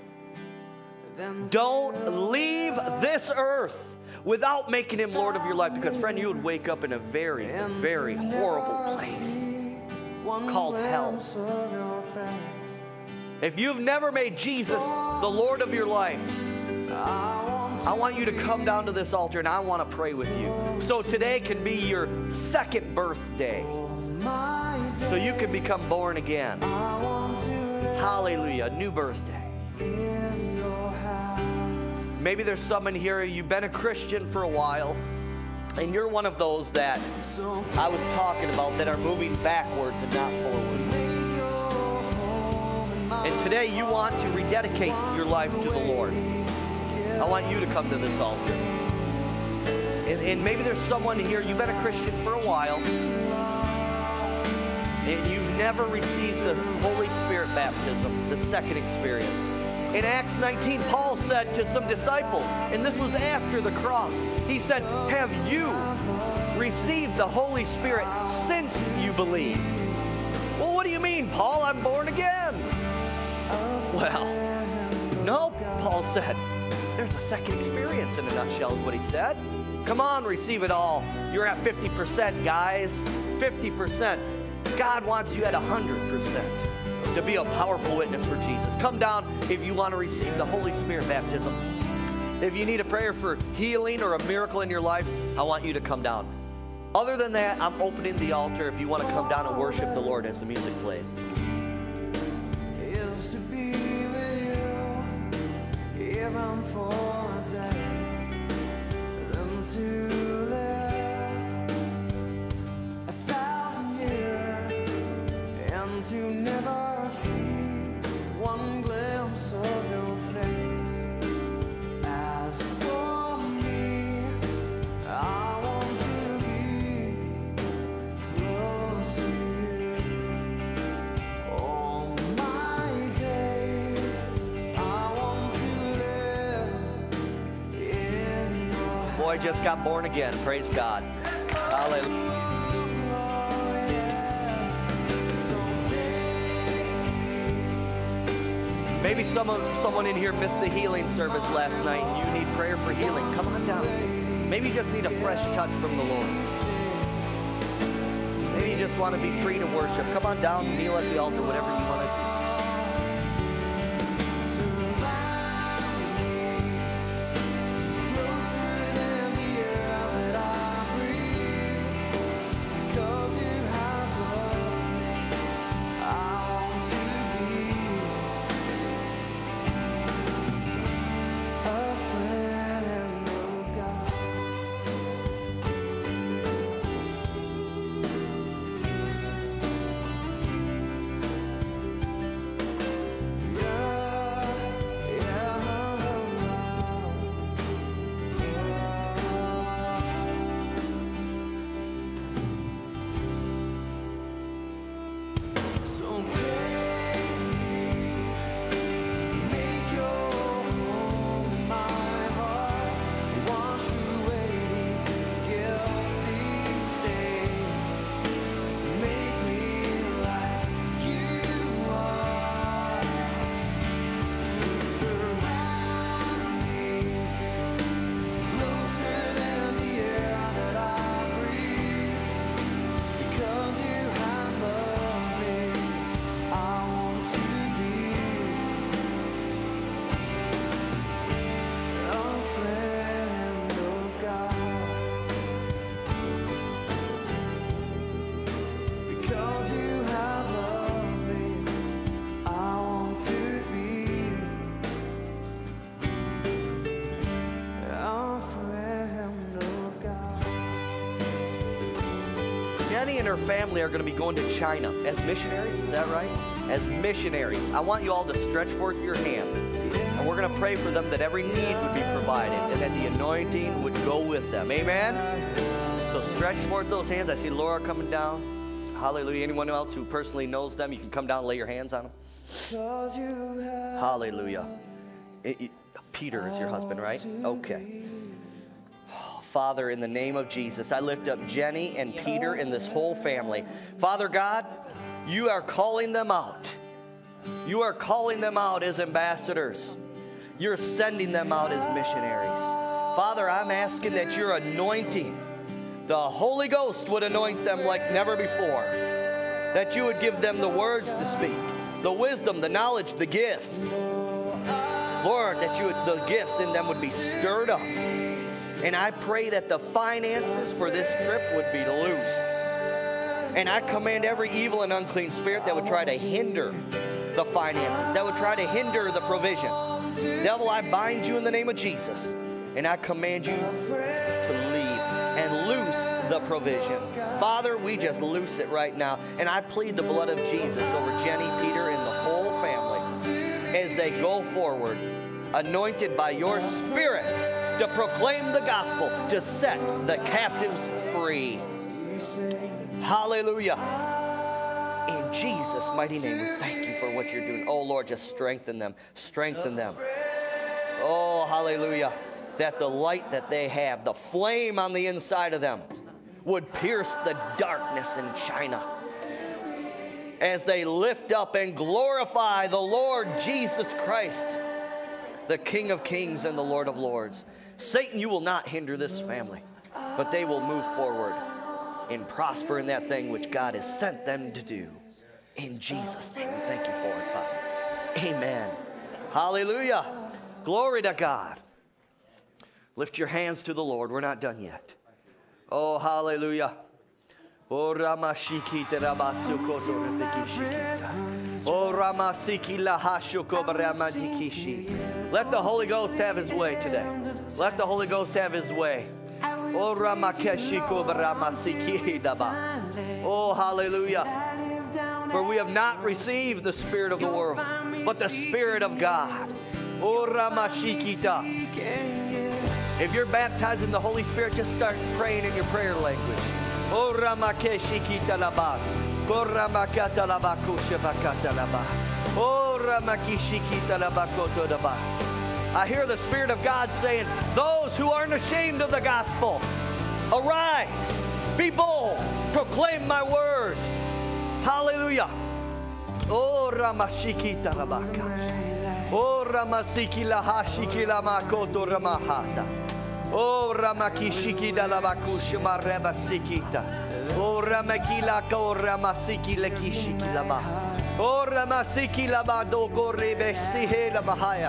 Don't leave this earth without making him Lord of your life. Because, friend, you would wake up in a very, very horrible place called hell. If you've never made Jesus the Lord of your life, I want you to come down to this altar and I want to pray with you. So today can be your second birthday, so you can become born again. Hallelujah, new birthday. Maybe there's someone here, you've been a Christian for a while, and you're one of those that I was talking about that are moving backwards and not forward. And today you want to rededicate your life to the Lord. I want you to come to this altar. And maybe there's someone here, you've been a Christian for a while, and you've never received the Holy Spirit baptism, the second experience. In Acts 19, Paul said to some disciples, and this was after the cross, he said, "Have you received the Holy Spirit since you believed?" Well, what do you mean, Paul? I'm born again. Well, no, Paul said, there's a second experience in a nutshell is what he said. Come on, receive it all. You're at 50%, guys. 50%. God wants you at 100%. To be a powerful witness for Jesus. Come down if you want to receive the Holy Spirit baptism. If you need a prayer for healing or a miracle in your life, I want you to come down. Other than that, I'm opening the altar if you want to come down and worship the Lord as the music plays. Is to be with you, even for a day, and to live 1,000 years, and to never see one glimpse of your face. As for me, I want to be close to you. All my days, I want to live in your house. Boy, just got born again. Praise God. Hallelujah. Maybe someone in here missed the healing service last night. You need prayer for healing. Come on down. Maybe you just need a fresh touch from the Lord. Maybe you just want to be free to worship. Come on down, kneel at the altar, whatever you want to do. Jenny and her family are going to be going to China as missionaries. Is that right? As missionaries. I want you all to stretch forth your hand. And we're going to pray for them that every need would be provided and that the anointing would go with them. Amen? So stretch forth those hands. I see Laura coming down. Hallelujah. Anyone else who personally knows them, you can come down and lay your hands on them. Hallelujah. Peter is your husband, right? Okay. Father, in the name of Jesus, I lift up Jenny and Peter and this whole family. Father God, you are calling them out. You are calling them out as ambassadors. You're sending them out as missionaries. Father, I'm asking that your anointing, the Holy Ghost would anoint them like never before. That you would give them the words to speak, the wisdom, the knowledge, the gifts. Lord, that the gifts in them would be stirred up. And I pray that the finances for this trip would be loosed. And I command every evil and unclean spirit that would try to hinder the finances, that would try to hinder the provision. Devil, I bind you in the name of Jesus. And I command you to leave and loose the provision. Father, we just loose it right now. And I plead the blood of Jesus over Jenny, Peter, and the whole family as they go forward, anointed by your Spirit to proclaim the gospel, to set the captives free. Hallelujah. In Jesus' mighty name, we thank you for what you're doing. Oh, Lord, just strengthen them. Strengthen them. Oh, hallelujah. That the light that they have, the flame on the inside of them, would pierce the darkness in China as they lift up and glorify the Lord Jesus Christ, the King of Kings and the Lord of Lords. Satan, you will not hinder this family, but they will move forward and prosper in that thing which God has sent them to do. In Jesus' name, we thank you for it, Father. Amen. Hallelujah. Glory to God. Lift your hands to the Lord. We're not done yet. Oh, hallelujah. Oh, Ramashikita Rabasukoto Ripikishikita. Oh, Ramasiki Lahashuko Baramandikishi. Let the Holy Ghost have his way today. Let the Holy Ghost have his way. Oh, Ramakeshiko Baramasiki Daba. Oh, hallelujah. For we have not received the spirit of the world, but the Spirit of God. Oh, Ramashikita. If you're baptized in the Holy Spirit, just start praying in your prayer language. Oh, Ramakeshikita Laba. Koramakata Laba Kushabakata Laba. Oh, Ramakishikita Laba Koto Laba. I hear the Spirit of God saying, those who aren't ashamed of the gospel, arise, be bold, proclaim my word. Hallelujah. Oh, Ramashikita Labaka. Oh, Ramasiki Lahashiki Lamakoto Ramahata. Oh, Ramakishiki Dalabakushima Rebasikita. Oh, Ramakila Ko Ramasiki Lekishiki Laba. Oh, Ramasiki Labado Korebe Sihe Labahaya.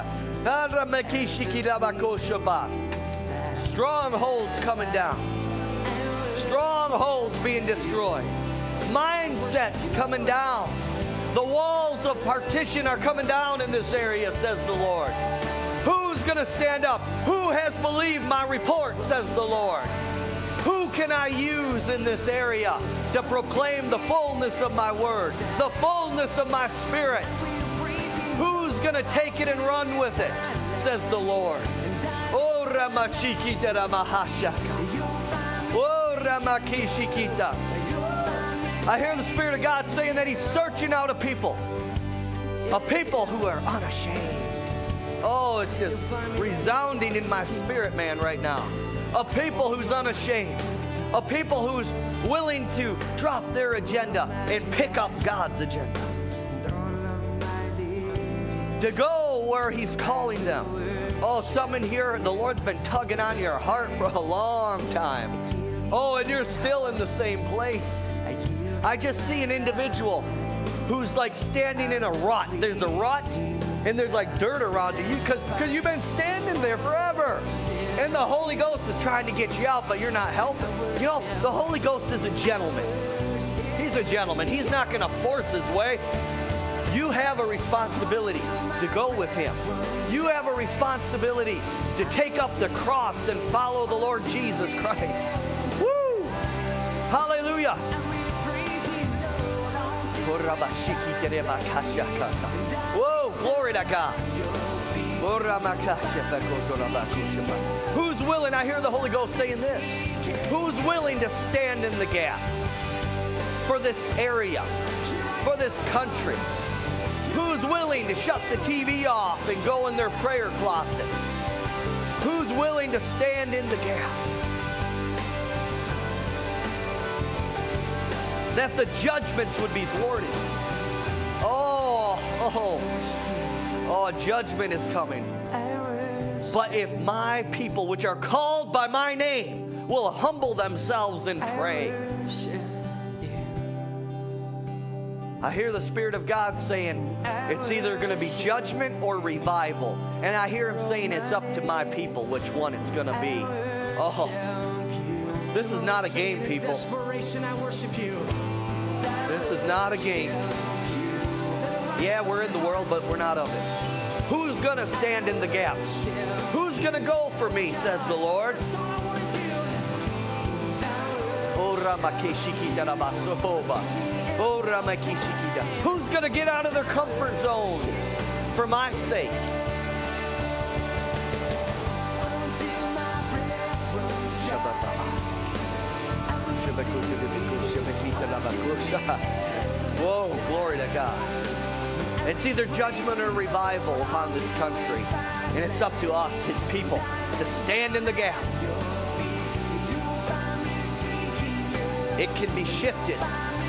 Strongholds coming down. Strongholds being destroyed. Mindsets coming down. The walls of partition are coming down in this area, says the Lord. Who's going to stand up? Who has believed my report, says the Lord? Who can I use in this area to proclaim the fullness of my word, the fullness of my spirit? Who's going to take it and run with it, says the Lord. Oh, Ramashikita Ramahashaka. Oh, Ramakishikita. I hear the Spirit of God saying that he's searching out a people who are unashamed. Oh, it's just resounding in my spirit, man, right now. A people who's unashamed. A people who's willing to drop their agenda and pick up God's agenda. To go where he's calling them. Oh, some in here, the Lord's been tugging on your heart for a long time. Oh, and you're still in the same place. I just see an individual who's like standing in a rut. There's a rut, and there's like dirt around you because you've been standing there forever. And the Holy Ghost is trying to get you out, but you're not helping. You know, the Holy Ghost is a gentleman. He's a gentleman. He's not going to force his way. You have a responsibility to go with him. You have a responsibility to take up the cross and follow the Lord Jesus Christ. Woo! Hallelujah. Whoa, glory to God. Who's willing? I hear the Holy Ghost saying this. Who's willing to stand in the gap for this area, for this country? Who's willing to shut the TV off and go in their prayer closet? Who's willing to stand in the gap? That the judgments would be thwarted. Judgment is coming. But if my people, which are called by my name, will humble themselves and pray. I hear the Spirit of God saying it's either going to be judgment or revival. And I hear Him saying it's up to my people which one it's going to be. Oh, this is not a game, people. This is not a game. Yeah, we're in the world, but we're not of it. Who's going to stand in the gap? Who's going to go for me, says the Lord? Who's going to get out of their comfort zone for my sake? Whoa, glory to God. It's either judgment or revival upon this country. And it's up to us, His people, to stand in the gap. It can be shifted.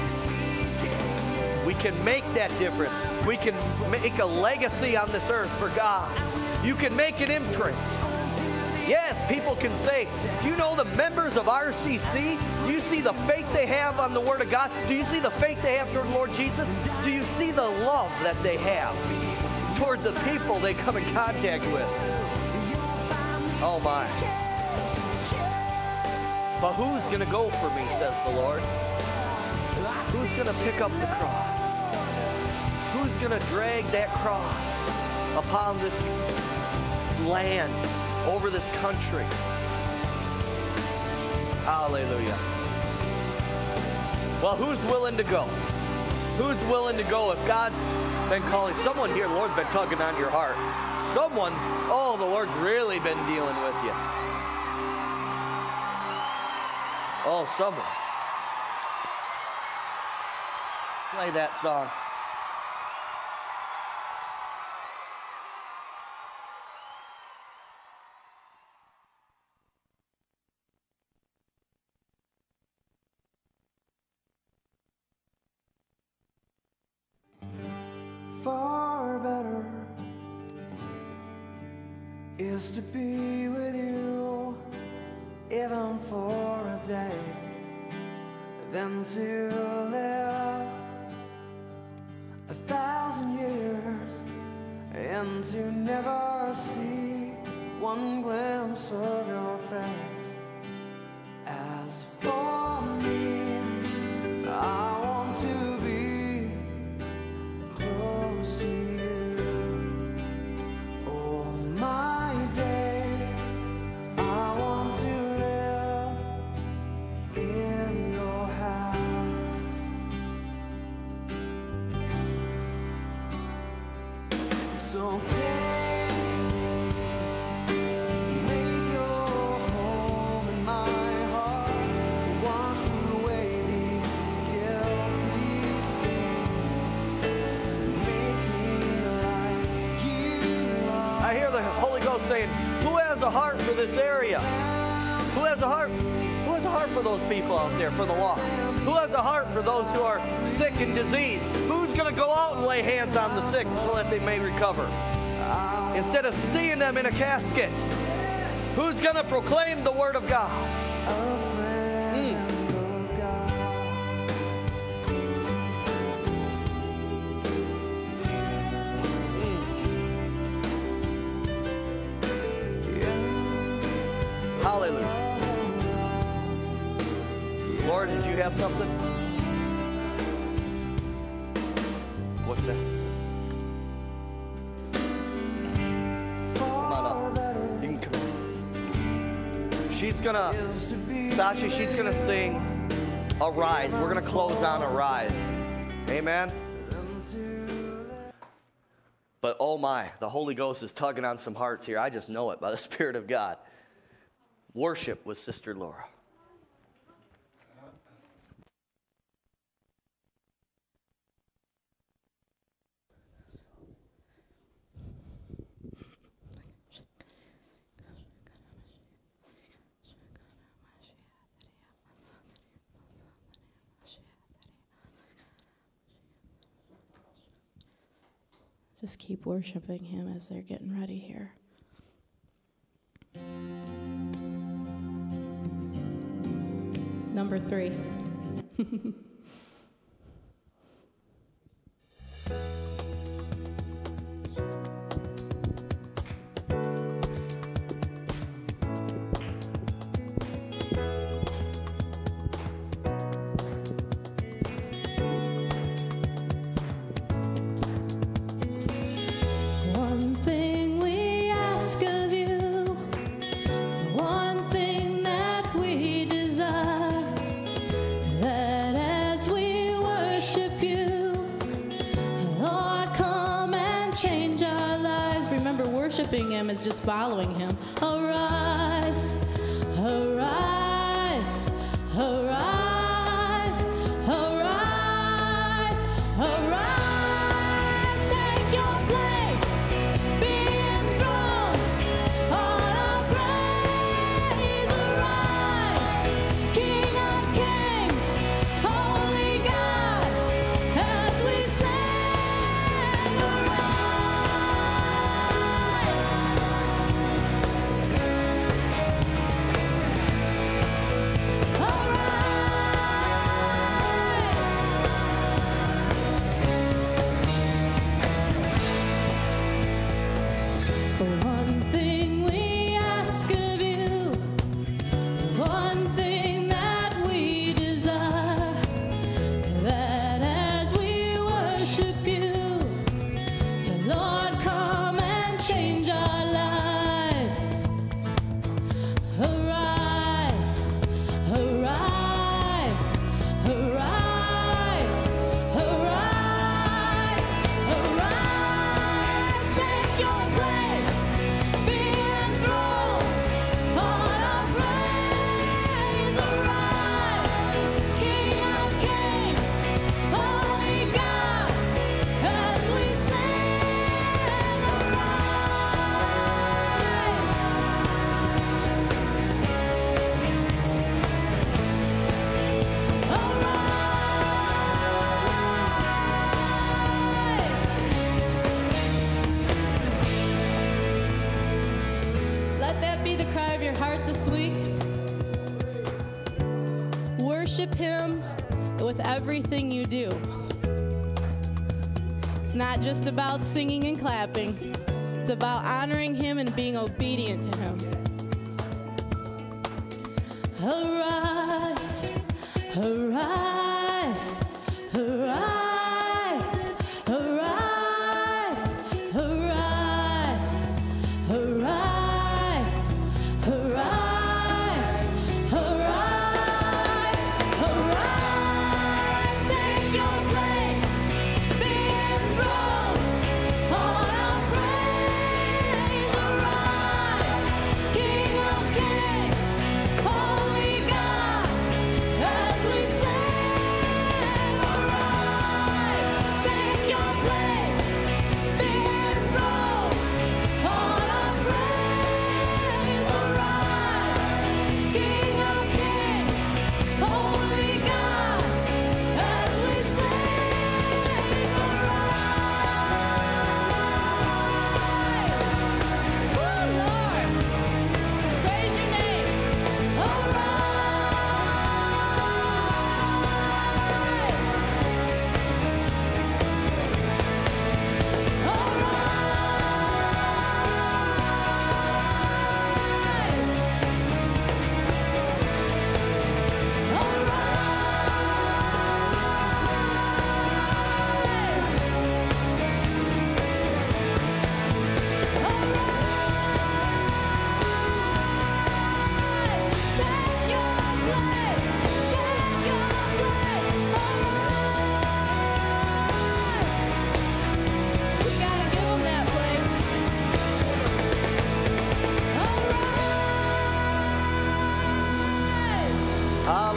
We can make that difference. We can make a legacy on this earth for God. You can make an imprint. Yes, people can say, do you know the members of RCC? Do you see the faith they have on the Word of God? Do you see the faith they have toward Lord Jesus? Do you see the love that they have toward the people they come in contact with? Oh my. But who's going to go for me, says the Lord? Who's going to pick up the cross? Who's going to drag that cross upon this land, over this country? Hallelujah. Well, who's willing to go? Who's willing to go if God's been calling? Someone here, Lord's been tugging on your heart. The Lord's really been dealing with you. Oh, someone. Play that song. Far better is to be with you, even for a day, than to live 1,000 years and to never see one glimpse of your face. As for me, I want to be close to you all my days. I want to live in your house. So take me, make your home in my heart, wash away these guilty stains, make me like you are. I hear the Holy Ghost saying, who has a heart for this area? Who has a heart? Who has a heart for those people out there, for the lost? Who has a heart for those who are sick and diseased? Who's going to go out and lay hands on the sick so that they may recover? Instead of seeing them in a casket, who's going to proclaim the Word of God? Hallelujah. Lord, did you have something? What's that? Come on up. You can come. She's gonna, Sasha, she's gonna sing Arise. We're gonna close on Arise. Amen. But oh my, the Holy Ghost is tugging on some hearts here. I just know it by the Spirit of God. Worship with Sister Laura. Just keep worshiping him as they're getting ready here. Number 3. One thing we ask of you, one thing that we desire, that as we worship you, Lord, come and change our lives. Remember, worshiping him is just following him. Arise, arise, arise, arise, arise. Take your place, be enthroned on our praise. Arise, King of Kings, Holy God, as we sing. One thing we ask of you, one thing that we desire, that as we worship you, Lord, come and change our lives. Arise, arise, arise, arise, arise. Take your place, be enthroned on our praise. Arise, King of Kings, Holy God, as we sing. Let that be the cry of your heart this week. Worship him with everything you do. It's not just about singing and clapping. It's about honoring him and being obedient to him. Arise, arise, arise, arise, arise, arise, arise, arise, arise. Take your place, be enthroned on our praise. Arise, King of Kings, Holy God.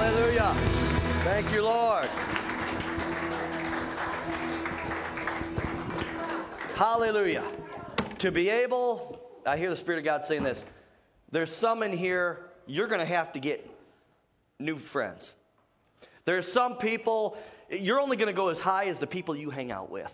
Hallelujah. Thank you, Lord. Hallelujah. To be able, I hear the Spirit of God saying this. There's some in here, you're going to have to get new friends. There's some people, you're only going to go as high as the people you hang out with.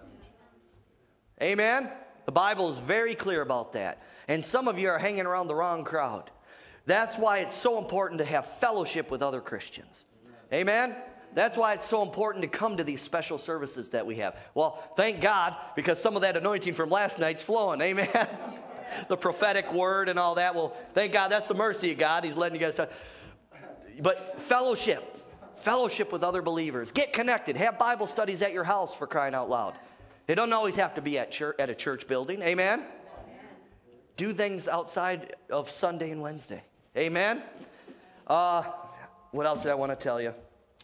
Amen? The Bible is very clear about that. And some of you are hanging around the wrong crowd. That's why it's so important to have fellowship with other Christians. Amen? That's why it's so important to come to these special services that we have. Well, thank God, because some of that anointing from last night's flowing. Amen? The prophetic word and all that. Well, thank God, that's the mercy of God. He's letting you guys talk. But fellowship with other believers. Get connected. Have Bible studies at your house, for crying out loud. They don't always have to be at a church building. Amen? Do things outside of Sunday and Wednesday. Amen? What else did I want to tell you?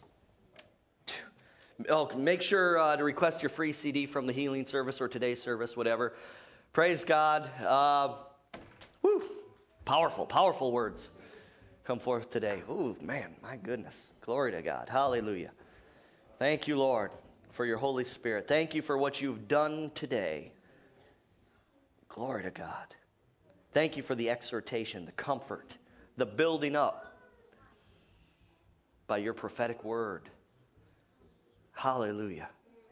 Oh, make sure to request your free CD from the healing service or today's service, whatever. Praise God. Woo. Powerful words come forth today. Ooh, man, my goodness. Glory to God. Hallelujah. Thank you, Lord, for your Holy Spirit. Thank you for what you've done today. Glory to God. Thank you for the exhortation, the comfort, the building up by your prophetic word. Hallelujah.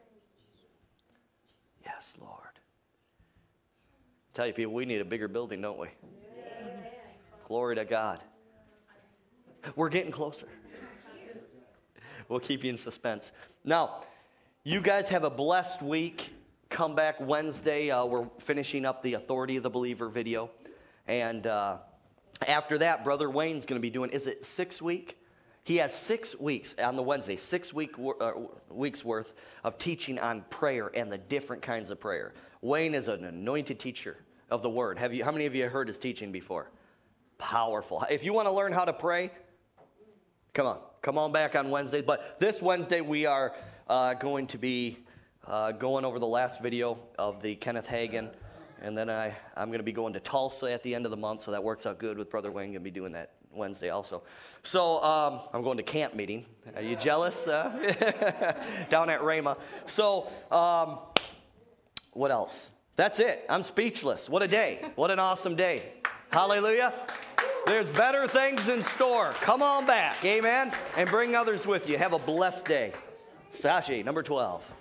Yes, Lord. Tell you people, we need a bigger building, don't we? Yeah. Glory to God. We're getting closer. We'll keep you in suspense. Now, you guys have a blessed week. Come back Wednesday. We're finishing up the Authority of the Believer video. And after that, Brother Wayne's going to be doing, is it 6 week? He has 6 weeks on the Wednesday, 6 weeks worth of teaching on prayer and the different kinds of prayer. Wayne is an anointed teacher of the Word. How many of you have heard his teaching before? Powerful. If you want to learn how to pray, come on back on Wednesday. But this Wednesday we are going to be going over the last video of the Kenneth Hagin. And then I'm going to be going to Tulsa at the end of the month, so that works out good with Brother Wayne. Going to be doing that Wednesday also. So I'm going to camp meeting. Are you jealous? Down at Rhema. So what else? That's it. I'm speechless. What a day. What an awesome day. Hallelujah. There's better things in store. Come on back. Amen. And bring others with you. Have a blessed day. Sashi, number 12.